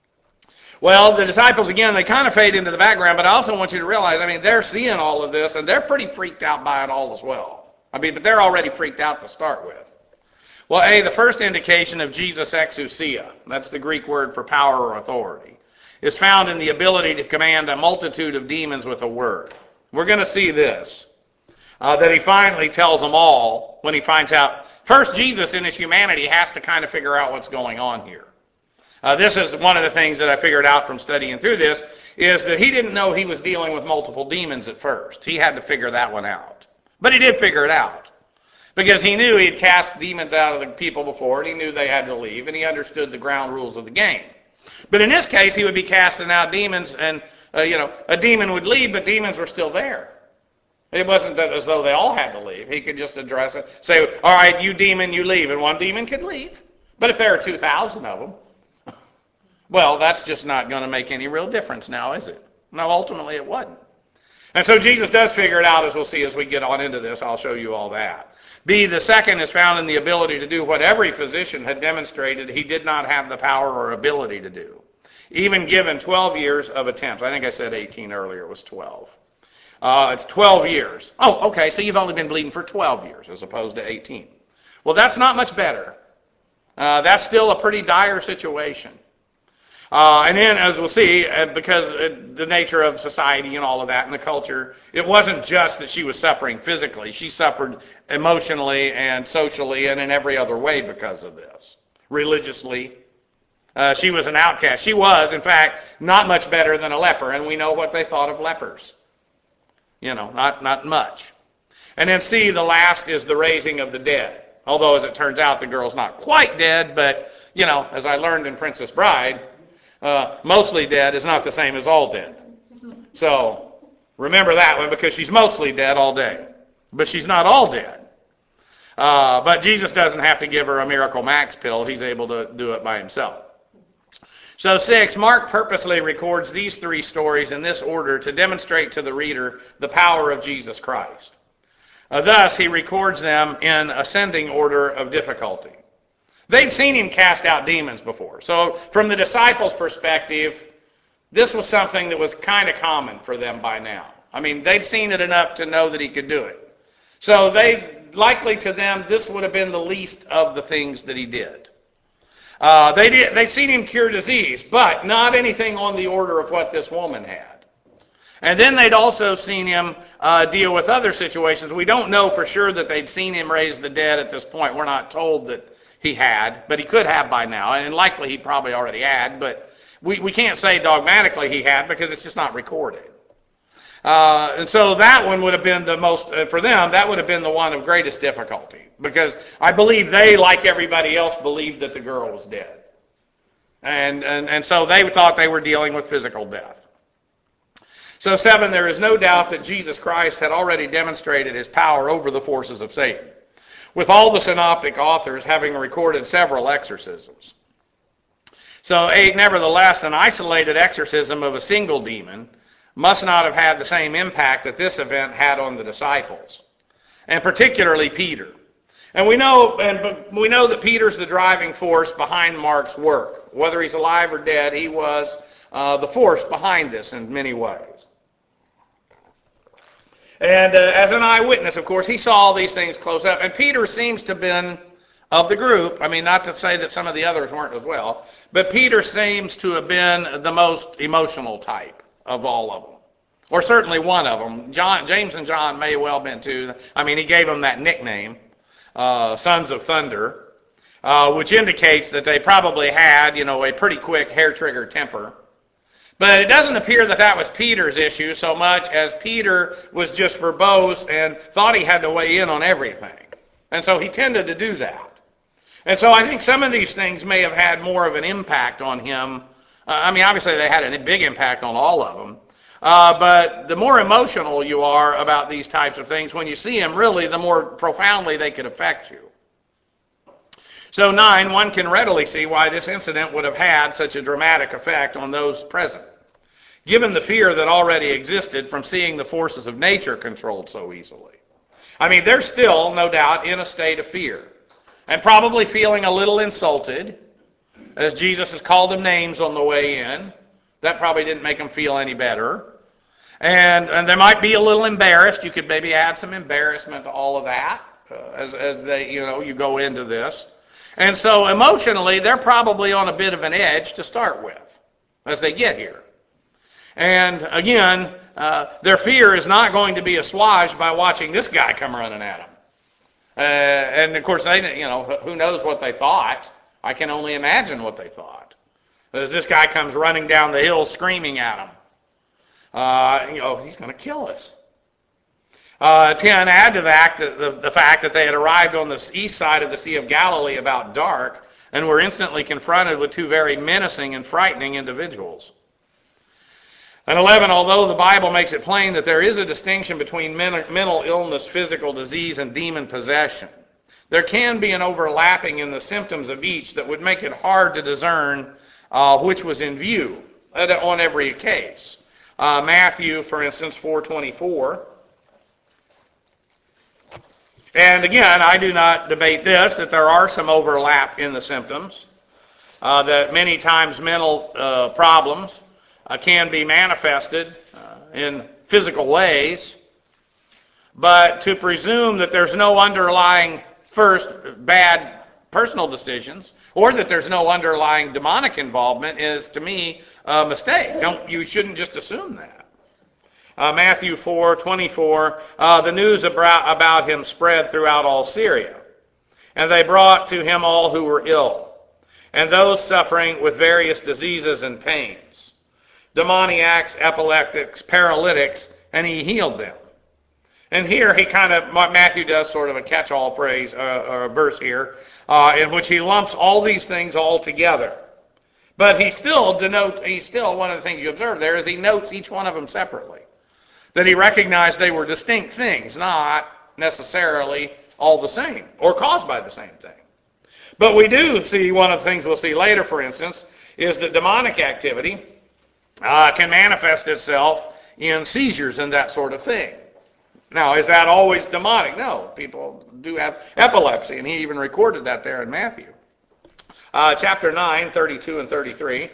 Well, the disciples, again, they kind of fade into the background, but I also want you to realize, I mean, they're seeing all of this, and they're pretty freaked out by it all as well. I mean, but they're already freaked out to start with. Well, the first indication of Jesus' exousia, that's the Greek word for power or authority, is found in the ability to command a multitude of demons with a word. We're going to see this, that he finally tells them all when he finds out. First, Jesus in his humanity has to kind of figure out what's going on here. This is one of the things that I figured out from studying through this, is that he didn't know he was dealing with multiple demons at first. He had to figure that one out. But he did figure it out, because he knew he had cast demons out of the people before, and he knew they had to leave, and he understood the ground rules of the game. But in this case, he would be casting out demons, and a demon would leave, but demons were still there. It wasn't that as though they all had to leave. He could just address it, say, all right, you demon, you leave, and one demon could leave. But if there are 2,000 of them, well, that's just not going to make any real difference now, is it? No, ultimately it wasn't. And so Jesus does figure it out, as we'll see as we get on into this. I'll show you all that. B, the second is found in the ability to do what every physician had demonstrated he did not have the power or ability to do, even given 12 years of attempts. I think I said 18 earlier. It was 12. It's 12 years. Oh, okay, so you've only been bleeding for 12 years as opposed to 18. Well, that's not much better. That's still a pretty dire situation. And then, as we'll see, because the nature of society and all of that and the culture, it wasn't just that she was suffering physically. She suffered emotionally and socially and in every other way because of this. Religiously, she was an outcast. She was, in fact, not much better than a leper, and we know what they thought of lepers. Not much. And then C, the last is the raising of the dead. Although, as it turns out, the girl's not quite dead, but, as I learned in Princess Bride, mostly dead is not the same as all dead. So remember that one, because she's mostly dead all day. But she's not all dead. But Jesus doesn't have to give her a Miracle Max pill. He's able to do it by himself. So 6, Mark purposely records these 3 stories in this order to demonstrate to the reader the power of Jesus Christ. Thus, he records them in ascending order of difficulty. They'd seen him cast out demons before. So from the disciples' perspective, this was something that was kind of common for them by now. I mean, they'd seen it enough to know that he could do it. So likely to them, this would have been the least of the things that he did. They'd seen him cure disease, but not anything on the order of what this woman had. And then they'd also seen him deal with other situations. We don't know for sure that they'd seen him raise the dead at this point. We're not told that he had, but he could have by now. And likely he probably already had, but we can't say dogmatically he had because it's just not recorded. And so that one would have been the most, for them, that would have been the one of greatest difficulty. Because I believe they, like everybody else, believed that the girl was dead. And so they thought they were dealing with physical death. So 7, there is no doubt that Jesus Christ had already demonstrated his power over the forces of Satan, with all the synoptic authors having recorded several exorcisms. So 8, nevertheless, an isolated exorcism of a single demon must not have had the same impact that this event had on the disciples, and particularly Peter. And we know that Peter's the driving force behind Mark's work. Whether he's alive or dead, he was the force behind this in many ways. And as an eyewitness, of course, he saw all these things close up. And Peter seems to have been of the group. I mean, not to say that some of the others weren't as well, but Peter seems to have been the most emotional type of all of them. Or certainly one of them. James and John may well have been too. I mean, he gave them that nickname, Sons of Thunder, which indicates that they probably had, a pretty quick hair-trigger temper. But it doesn't appear that that was Peter's issue so much as Peter was just verbose and thought he had to weigh in on everything. And so he tended to do that. And so I think some of these things may have had more of an impact on him. Obviously they had a big impact on all of them. But the more emotional you are about these types of things, when you see them, really, the more profoundly they could affect you. So 9, one can readily see why this incident would have had such a dramatic effect on those present, given the fear that already existed from seeing the forces of nature controlled so easily. I mean, they're still, no doubt, in a state of fear, and probably feeling a little insulted, as Jesus has called them names on the way in. That probably didn't make them feel any better. And they might be a little embarrassed. You could maybe add some embarrassment to all of that as they, you go into this. And so emotionally, they're probably on a bit of an edge to start with as they get here. And again, their fear is not going to be assuaged by watching this guy come running at them. And of course, they, who knows what they thought. I can only imagine what they thought. As this guy comes running down the hill screaming at them. He's going to kill us. 10, add to that the fact that they had arrived on the east side of the Sea of Galilee about dark and were instantly confronted with 2 very menacing and frightening individuals. And 11, although the Bible makes it plain that there is a distinction between mental illness, physical disease, and demon possession, there can be an overlapping in the symptoms of each that would make it hard to discern which was in view on every case. Matthew, for instance, 4:24. And again, I do not debate this, that there are some overlap in the symptoms, that many times mental problems can be manifested in physical ways, but to presume that there's no underlying first bad personal decisions or that there's no underlying demonic involvement is, to me, a mistake. You shouldn't just assume that. Matthew 4:24, the news about him spread throughout all Syria, and they brought to him all who were ill, and those suffering with various diseases and pains, demoniacs, epileptics, paralytics, and he healed them. And here Matthew does sort of a catch-all phrase, or a verse here, in which he lumps all these things all together. But one of the things you observe there is he notes each one of them separately. That he recognized they were distinct things, not necessarily all the same, or caused by the same thing. But we do see, one of the things we'll see later, for instance, is that demonic activity can manifest itself in seizures and that sort of thing. Now, is that always demonic? No. People do have epilepsy, and he even recorded that there in Matthew. Chapter 9, 32 and 33.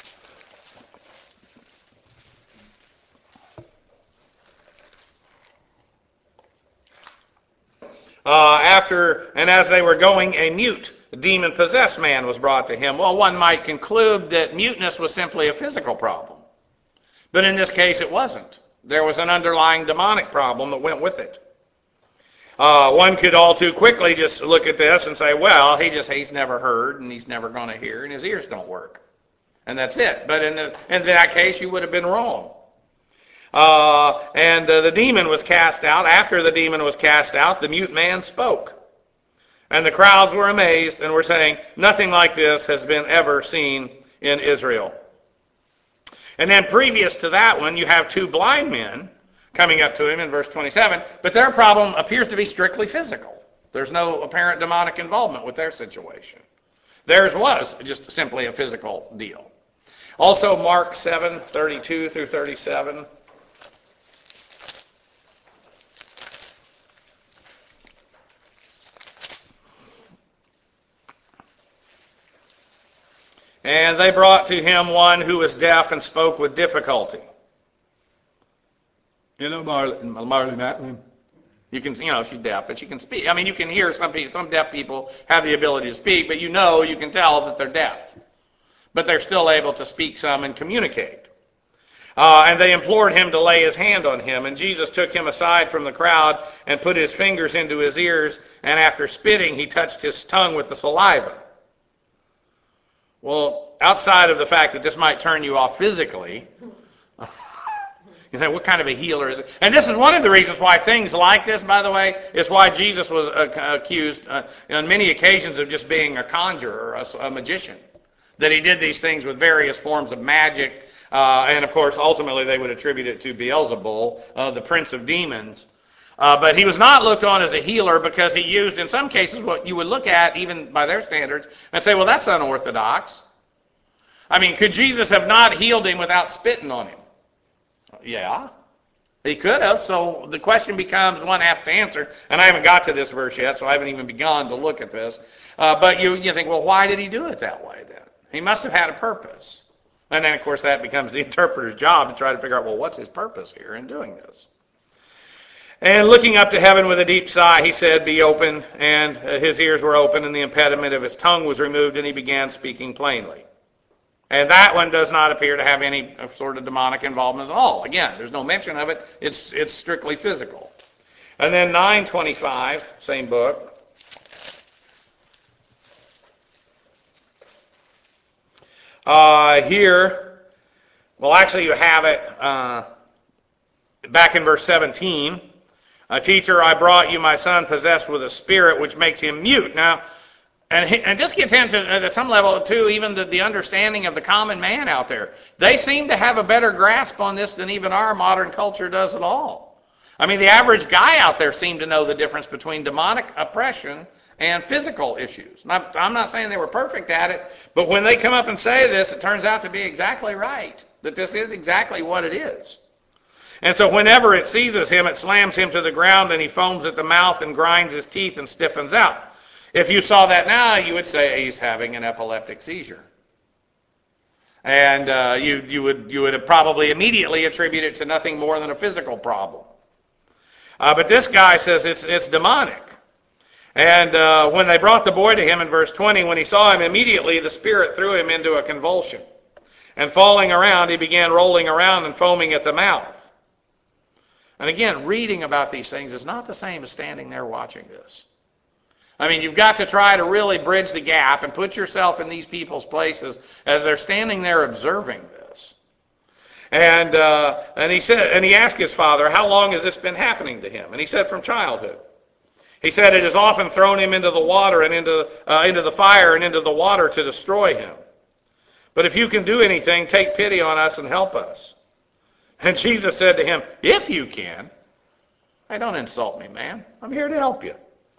As they were going, a mute, demon-possessed man was brought to him. Well, one might conclude that muteness was simply a physical problem. But in this case, it wasn't. There was an underlying demonic problem that went with it. One could all too quickly just look at this and say, well, he's never heard, and he's never going to hear, and his ears don't work. And that's it. But in that case, you would have been wrong. The demon was cast out. After the demon was cast out, the mute man spoke. And the crowds were amazed and were saying, nothing like this has been ever seen in Israel. And then previous to that one, you have two blind men coming up to him in verse 27, but their problem appears to be strictly physical. There's no apparent demonic involvement with their situation. Theirs was just simply a physical deal. Also, Mark 7, 32 through 37. And they brought to him one who was deaf and spoke with difficulty. Marley Matlin. You can, she's deaf, but she can speak. I mean, you can hear some deaf people have the ability to speak, but you can tell that they're deaf. But they're still able to speak some and communicate. And they implored him to lay his hand on him. And Jesus took him aside from the crowd and put his fingers into his ears. And after spitting, he touched his tongue with the saliva. Well, outside of the fact that this might turn you off physically, what kind of a healer is it? And this is one of the reasons why things like this, by the way, is why Jesus was accused on many occasions of just being a conjurer, a magician. That he did these things with various forms of magic, and of course, ultimately they would attribute it to Beelzebul, the prince of demons. But he was not looked on as a healer because he used, in some cases, what you would look at, even by their standards, and say, well, that's unorthodox. I mean, could Jesus have not healed him without spitting on him? Yeah, he could have. So the question becomes one I have to answer, and I haven't got to this verse yet, so I haven't even begun to look at this. But you think, well, why did he do it that way then? He must have had a purpose. And then, of course, that becomes the interpreter's job to try to figure out, well, what's his purpose here in doing this? And looking up to heaven with a deep sigh, he said, be opened, and his ears were open, and the impediment of his tongue was removed, and he began speaking plainly. And that one does not appear to have any sort of demonic involvement at all. Again, there's no mention of it. It's strictly physical. And then 9:25, same book. Here, well, actually you have it back in verse 17. Teacher, I brought you my son possessed with a spirit which makes him mute. Now, and this gets into, at some level, too, even the understanding of the common man out there. They seem to have a better grasp on this than even our modern culture does at all. I mean, the average guy out there seemed to know the difference between demonic oppression and physical issues. I'm not saying they were perfect at it, but when they come up and say this, it turns out to be exactly right, that this is exactly what it is. And so whenever it seizes him, it slams him to the ground, and he foams at the mouth and grinds his teeth and stiffens out. If you saw that now, you would say he's having an epileptic seizure. And you would probably immediately attribute it to nothing more than a physical problem. But this guy says it's demonic. And when they brought the boy to him in verse 20, when he saw him, immediately the spirit threw him into a convulsion. And falling around, he began rolling around and foaming at the mouth. And again, reading about these things is not the same as standing there watching this. I mean, you've got to try to really bridge the gap and put yourself in these people's places as they're standing there observing this. And he asked his father, how long has this been happening to him? And he said, from childhood. He said, it has often thrown him into the water and into the fire and into the water to destroy him. But if you can do anything, take pity on us and help us. And Jesus said to him, if you can. Hey, don't insult me, man. I'm here to help you.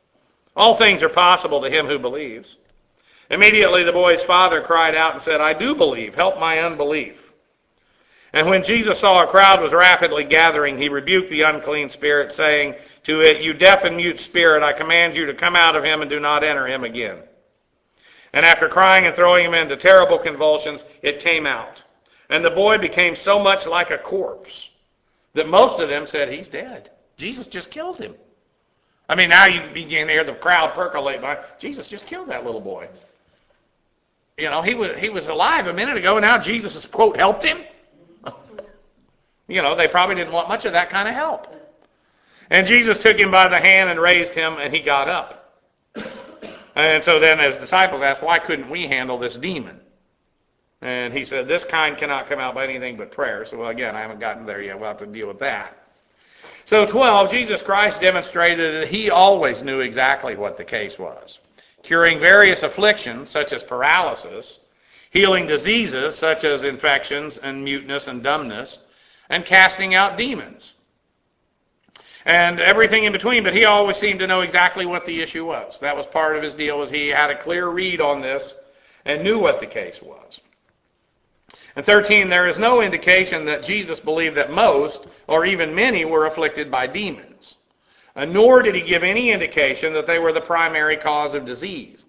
All things are possible to him who believes. Immediately the boy's father cried out and said, I do believe. Help my unbelief. And when Jesus saw a crowd was rapidly gathering, he rebuked the unclean spirit, saying to it, You deaf and mute spirit, I command you to come out of him and do not enter him again. And after crying and throwing him into terrible convulsions, it came out. And the boy became so much like a corpse that most of them said, He's dead. Jesus just killed him. I mean, now you begin to hear the crowd percolate by, Jesus just killed that little boy. You know, he was alive a minute ago, and now Jesus has, quote, helped him. You know, they probably didn't want much of that kind of help. And Jesus took him by the hand and raised him, and he got up. And so then his disciples asked, why couldn't we handle this demon? And he said, this kind cannot come out by anything but prayer. So, well, again, I haven't gotten there yet. We'll have to deal with that. So 12, Jesus Christ demonstrated that he always knew exactly what the case was, curing various afflictions such as paralysis, healing diseases such as infections and muteness and dumbness, and casting out demons, and everything in between. But he always seemed to know exactly what the issue was. That was part of his deal, was he had a clear read on this and knew what the case was. And 13, there is no indication that Jesus believed that most, or even many, were afflicted by demons. Nor did he give any indication that they were the primary cause of disease.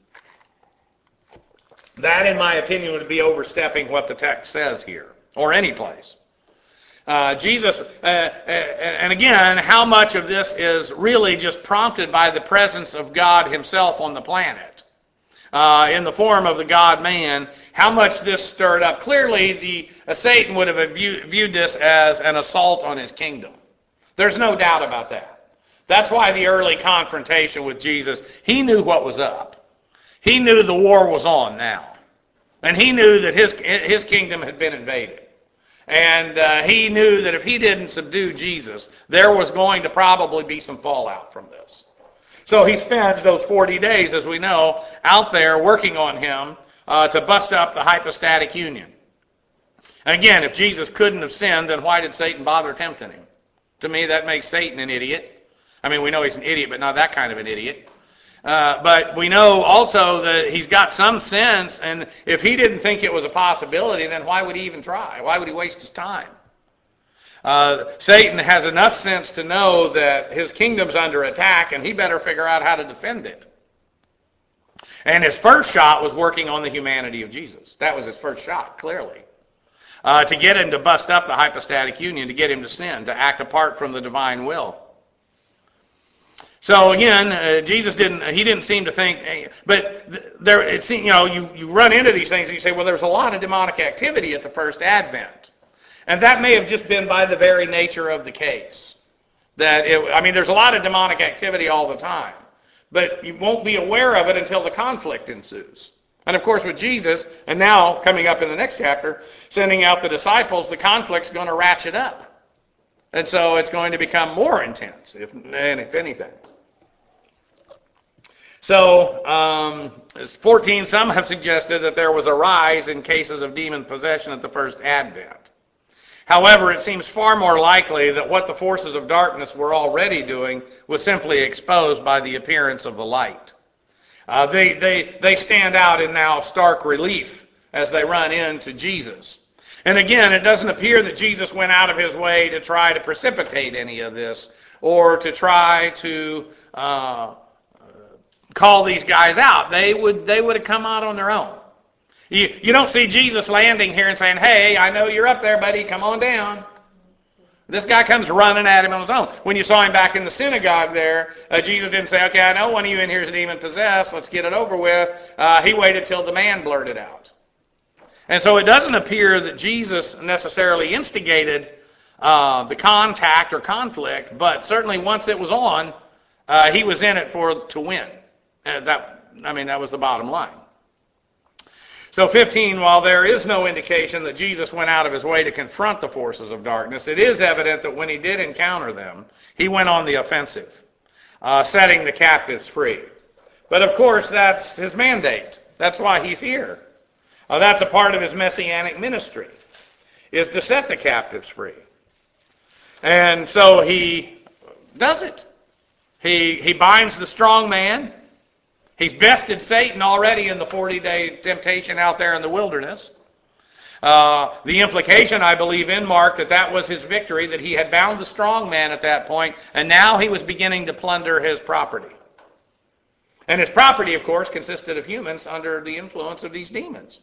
That, in my opinion, would be overstepping what the text says here, or any place. Jesus, and again, how much of this is really just prompted by the presence of God himself on the planet, in the form of the God-man, how much this stirred up. Clearly, Satan would have viewed this as an assault on his kingdom. There's no doubt about that. That's why the early confrontation with Jesus, he knew what was up. He knew the war was on now. And he knew that his kingdom had been invaded. And he knew that if he didn't subdue Jesus, there was going to probably be some fallout from this. So he spends those 40 days, as we know, out there working on him to bust up the hypostatic union. And again, if Jesus couldn't have sinned, then why did Satan bother tempting him? To me, that makes Satan an idiot. I mean, we know he's an idiot, but not that kind of an idiot. But we know also that he's got some sense, and if he didn't think it was a possibility, then why would he even try? Why would he waste his time? Satan has enough sense to know that his kingdom's under attack, and he better figure out how to defend it. And his first shot was working on the humanity of Jesus. That was his first shot, clearly. To get him to bust up the hypostatic union, to get him to sin, to act apart from the divine will. So again, Jesus didn't seem to think, but there, it seems, you run into these things and you say, well, there's a lot of demonic activity at the first advent. And that may have just been by the very nature of the case. There's a lot of demonic activity all the time, but you won't be aware of it until the conflict ensues. And of course with Jesus, and now coming up in the next chapter, sending out the disciples, the conflict's going to ratchet up. And so it's going to become more intense, if anything. So, 14, some have suggested that there was a rise in cases of demon possession at the first advent. However, it seems far more likely that what the forces of darkness were already doing was simply exposed by the appearance of the light. They stand out in now stark relief as they run into Jesus. And again, it doesn't appear that Jesus went out of his way to try to precipitate any of this or to try to call these guys out. They would have come out on their own. You don't see Jesus landing here and saying, hey, I know you're up there, buddy, come on down. This guy comes running at him on his own. When you saw him back in the synagogue there, Jesus didn't say, okay, I know one of you in here is demon-possessed, let's get it over with. He waited till the man blurted out. And so it doesn't appear that Jesus necessarily instigated the contact or conflict, but certainly once it was on, he was in it to win. That was the bottom line. So 15, while there is no indication that Jesus went out of his way to confront the forces of darkness, it is evident that when he did encounter them, he went on the offensive, setting the captives free. But of course, that's his mandate. That's why he's here. That's a part of his messianic ministry, is to set the captives free. And so he does it. He binds the strong man. He's bested Satan already in the 40-day temptation out there in the wilderness. The implication, I believe, in Mark, that was his victory, that he had bound the strong man at that point, and now he was beginning to plunder his property. And his property, of course, consisted of humans under the influence of these demons.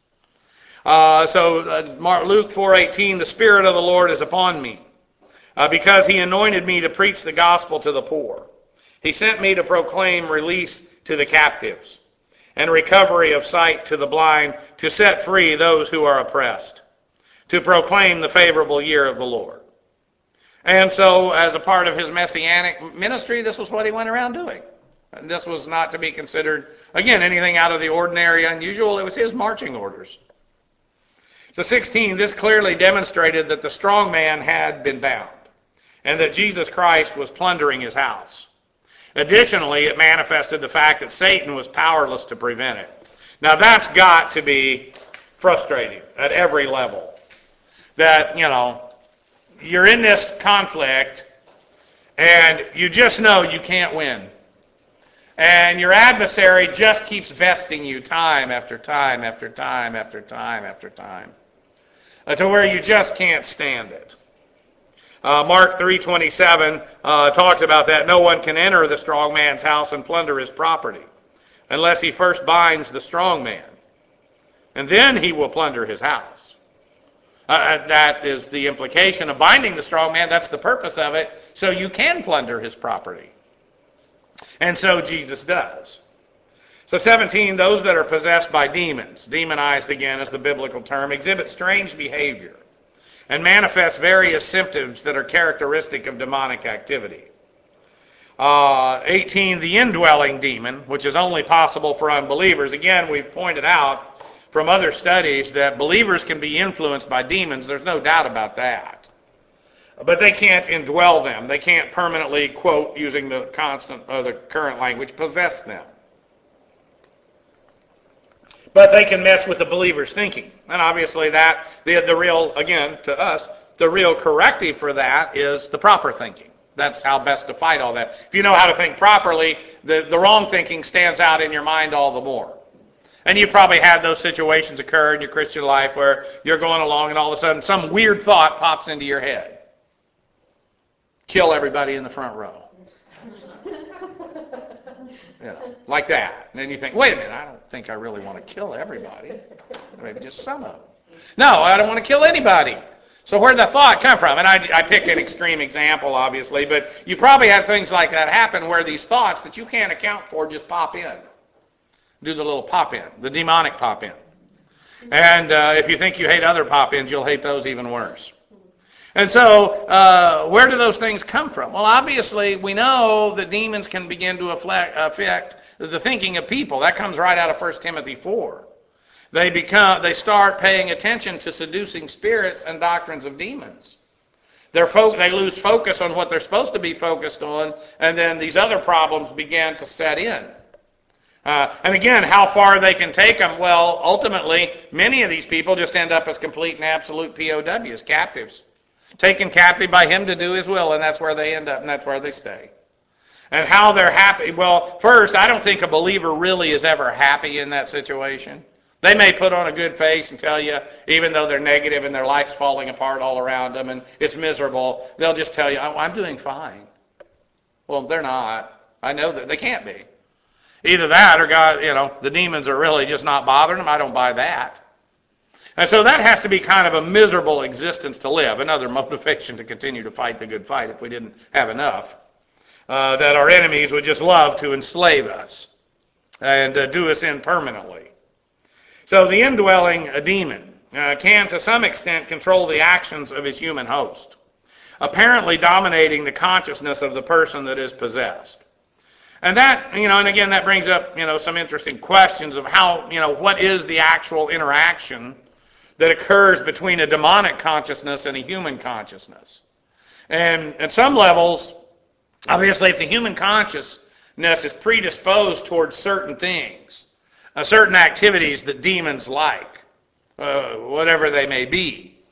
Luke 4:18, the Spirit of the Lord is upon me, because he anointed me to preach the gospel to the poor. He sent me to proclaim release to the captives and recovery of sight to the blind, to set free those who are oppressed, to proclaim the favorable year of the Lord. And so, as a part of his messianic ministry, this was what he went around doing. And this was not to be considered, again, anything out of the ordinary, unusual. It was his marching orders. So 16, this clearly demonstrated that the strong man had been bound, and that Jesus Christ was plundering his house. Additionally, it manifested the fact that Satan was powerless to prevent it. Now that's got to be frustrating at every level. That, you're in this conflict and you just know you can't win. And your adversary just keeps besting you time after time after time after time after time, to where you just can't stand it. Mark 3:27 talks about that. No one can enter the strong man's house and plunder his property unless he first binds the strong man, and then he will plunder his house. That is the implication of binding the strong man. That's the purpose of it, so you can plunder his property. And so Jesus does. So 17, those that are possessed by demons, demonized again is the biblical term, exhibit strange behavior and manifest various symptoms that are characteristic of demonic activity. 18, the indwelling demon, which is only possible for unbelievers. Again, we've pointed out from other studies that believers can be influenced by demons. There's no doubt about that. But they can't indwell them. They can't permanently, quote, using the current language, possess them. But they can mess with the believer's thinking. And obviously the real, again, to us, the real corrective for that is the proper thinking. That's how best to fight all that. If you know how to think properly, the wrong thinking stands out in your mind all the more. And you probably had those situations occur in your Christian life where you're going along and all of a sudden some weird thought pops into your head. Kill everybody in the front row. Like that. And then you think, wait a minute, I don't think I really want to kill everybody. Maybe just some of them. No, I don't want to kill anybody. So where'd that thought come from? And I picked an extreme example, obviously, but you probably had things like that happen where these thoughts that you can't account for just pop in. Do the little pop in, the demonic pop in. And if you think you hate other pop ins, you'll hate those even worse. And so, where do those things come from? Well, obviously, we know that demons can begin to affect the thinking of people. That comes right out of 1 Timothy 4. They start paying attention to seducing spirits and doctrines of demons. They lose focus on what they're supposed to be focused on, and then these other problems begin to set in. And again, how far they can take them? Well, ultimately, many of these people just end up as complete and absolute POWs, captives. Taken captive by him to do his will, and that's where they end up, and that's where they stay. And how they're happy. Well, first, I don't think a believer really is ever happy in that situation. They may put on a good face and tell you, even though they're negative and their life's falling apart all around them and it's miserable, they'll just tell you, I'm doing fine. Well, they're not. I know that they can't be. Either that or God, the demons are really just not bothering them. I don't buy that. And so that has to be kind of a miserable existence to live, another motivation to continue to fight the good fight if we didn't have enough. That our enemies would just love to enslave us and do us in permanently. So the indwelling demon can, to some extent, control the actions of his human host, apparently dominating the consciousness of the person that is possessed. And that, and again, that brings up, some interesting questions of how, what is the actual interaction that occurs between a demonic consciousness and a human consciousness. And at some levels, obviously, if the human consciousness is predisposed towards certain things, certain activities that demons like, whatever they may be,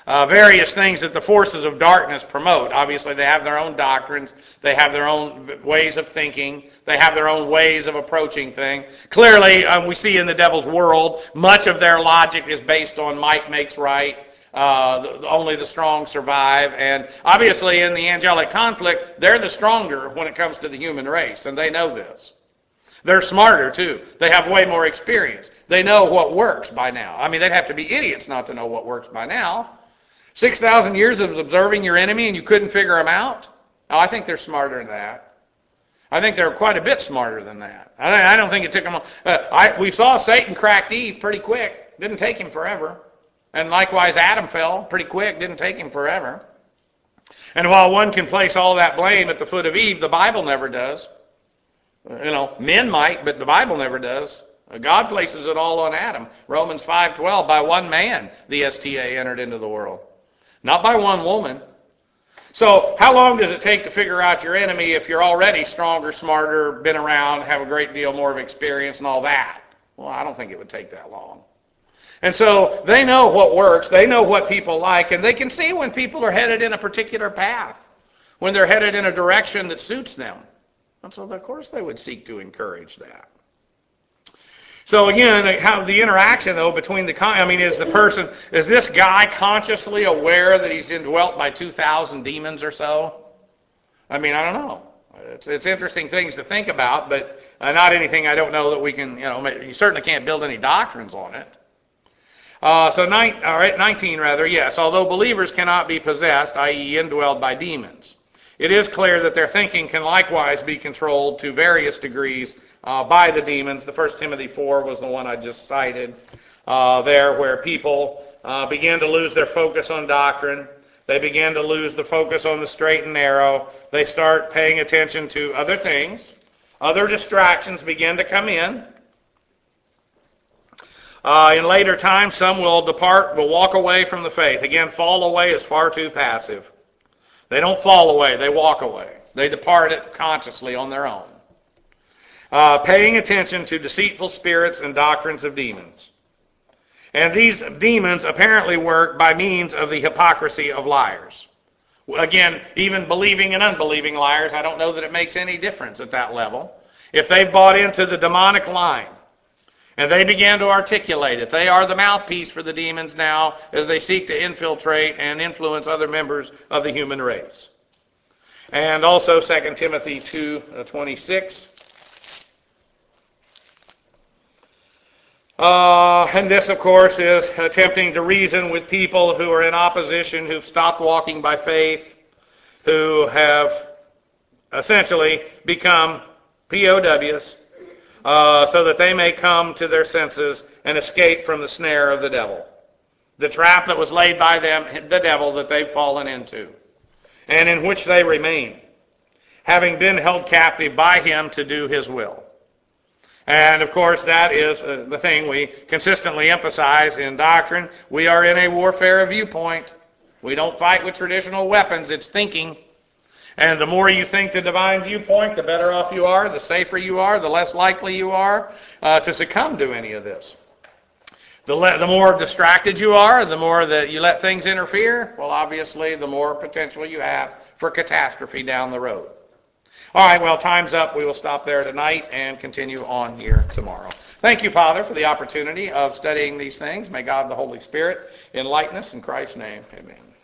various things that the forces of darkness promote. Obviously, they have their own doctrines. They have their own ways of thinking. They have their own ways of approaching things. Clearly, we see in the devil's world, much of their logic is based on might makes right. Only the strong survive. And obviously, in the angelic conflict, they're the stronger when it comes to the human race, and they know this. They're smarter, too. They have way more experience. They know what works by now. I mean, they'd have to be idiots not to know what works by now. 6,000 years of observing your enemy and you couldn't figure them out? Oh, I think they're smarter than that. I think they're quite a bit smarter than that. I don't think it took them... we saw Satan cracked Eve pretty quick. Didn't take him forever. And likewise, Adam fell pretty quick. Didn't take him forever. And while one can place all that blame at the foot of Eve, the Bible never does. Men might, but the Bible never does. God places it all on Adam. Romans 5:12, by one man the STA entered into the world. Not by one woman. So how long does it take to figure out your enemy if you're already stronger, smarter, been around, have a great deal more of experience and all that? Well, I don't think it would take that long. And so they know what works. They know what people like, and they can see when people are headed in a particular path, when they're headed in a direction that suits them. And so, of course, they would seek to encourage that. So again, how the interaction, though, between is this guy consciously aware that he's indwelt by 2,000 demons or so? I mean, I don't know. It's interesting things to think about, but not anything I don't know that we can, you certainly can't build any doctrines on it. 19, yes, although believers cannot be possessed, i.e. indwelled by demons, it is clear that their thinking can likewise be controlled to various degrees by the demons. The 1 Timothy 4 was the one I just cited there, where people begin to lose their focus on doctrine. They begin to lose the focus on the straight and narrow. They start paying attention to other things. Other distractions begin to come in. In later times, some will walk away from the faith. Again, fall away is far too passive. They don't fall away, they walk away. They depart it consciously on their own. Paying attention to deceitful spirits and doctrines of demons. And these demons apparently work by means of the hypocrisy of liars. Again, even believing and unbelieving liars, I don't know that it makes any difference at that level. If they've bought into the demonic line, and they began to articulate it. They are the mouthpiece for the demons now as they seek to infiltrate and influence other members of the human race. And also 2 Timothy 2:26. And this, of course, is attempting to reason with people who are in opposition, who've stopped walking by faith, who have essentially become POWs, so that they may come to their senses and escape from the snare of the devil. The trap that was laid by them, the devil, that they've fallen into, and in which they remain, having been held captive by him to do his will. And, of course, that is the thing we consistently emphasize in doctrine. We are in a warfare of viewpoint. We don't fight with traditional weapons. It's thinking. And the more you think the divine viewpoint, the better off you are, the safer you are, the less likely you are to succumb to any of this. The more distracted you are, the more that you let things interfere, well, obviously, the more potential you have for catastrophe down the road. All right, well, time's up. We will stop there tonight and continue on here tomorrow. Thank you, Father, for the opportunity of studying these things. May God, the Holy Spirit, enlighten us in Christ's name. Amen.